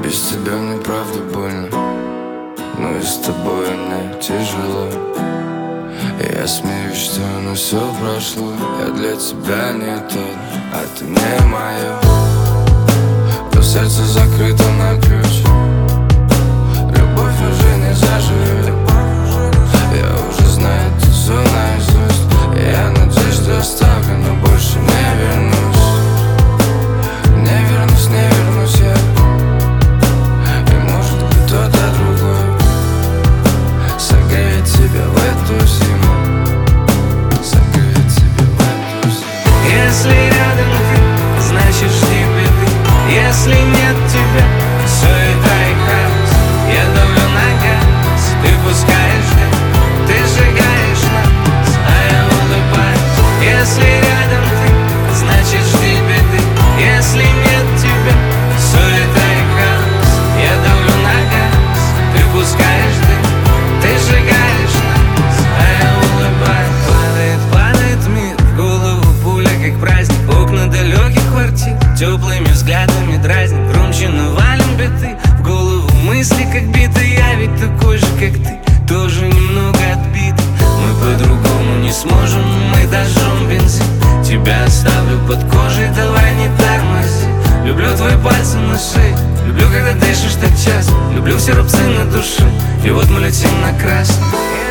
Без тебя мне правда больно, но и с тобой мне тяжело. Я смеюсь, что оно все прошло. Я для тебя не тот, а ты не мое. Но сердце закрыто на ключ. Любовь уже не заживет. Я уже знаю это все наизусть. Я надеюсь, что оставлю, но больше не вернусь. Не вернусь, не вернусь я. И может быть кто-то другой согреет тебя в эту зиму. Согреет тебя в эту зиму. Если рядом ты, значит жди беды. Если нет тебя, все это и хаос. Я давлю на газ, ты пускаешь дым, ты сжигаешь нас, а я улыбаюсь. Если рядом ты, значит жди беды. Если нет тебя, все это и хаос. Я давлю на газ, ты пускаешь дым, ты сжигаешь нас, а я улыбаюсь. Падает, падает мир, в голову пуля как праздник. Окна далеких квартир теплыми взглядами дразнит. Громче навалим биты, в голову мысли как биты. Я ведь такой же, как ты, тоже немного отбит. Мы по-другому не сможем, мы дожжем бензин. Тебя оставлю под кожей, давай не тормози. Люблю твои пальцы на шее, люблю, когда дышишь так часто. Люблю все рубцы на душе, и вот мы летим на красный.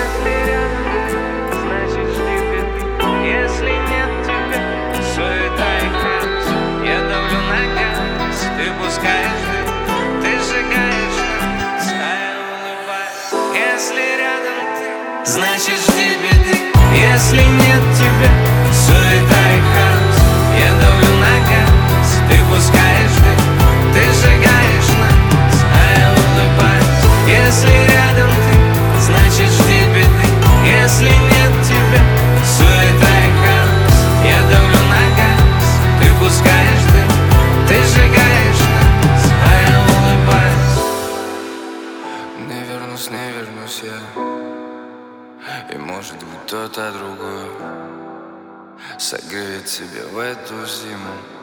Значит жди беды. Если нет тебя, все это и хаос. Я давлю на газ, ты пускаешь дым, ты сжигаешь нас, а я улыбаюсь. Если рядом ты, значит жди беды. Если нет тебя, все это и хаос. Я давлю на газ, ты пускаешь дым, ты сжигаешь нас, а я улыбаюсь. Если рядом ты, значит жди беды. Если нет тебя, все это и хаос. Я давлю на газ, ты пускаешь дым, ты сжигаешь нас, а я улыбаюсь. Не вернусь я. И может быть кто-то другой согреет тебя в эту зиму.